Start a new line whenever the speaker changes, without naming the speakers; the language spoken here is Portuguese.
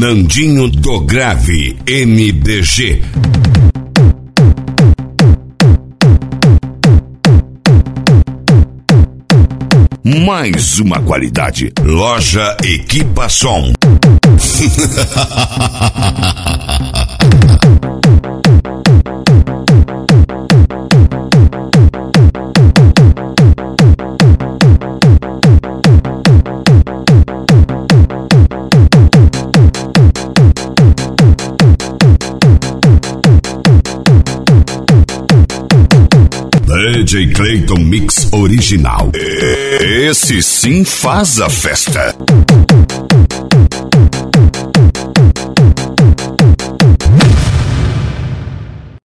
Nandinho do Grave, NDG. Mais uma qualidade. Loja Equipa Som. DJ Clayton Mix Original. Esse sim faz a festa.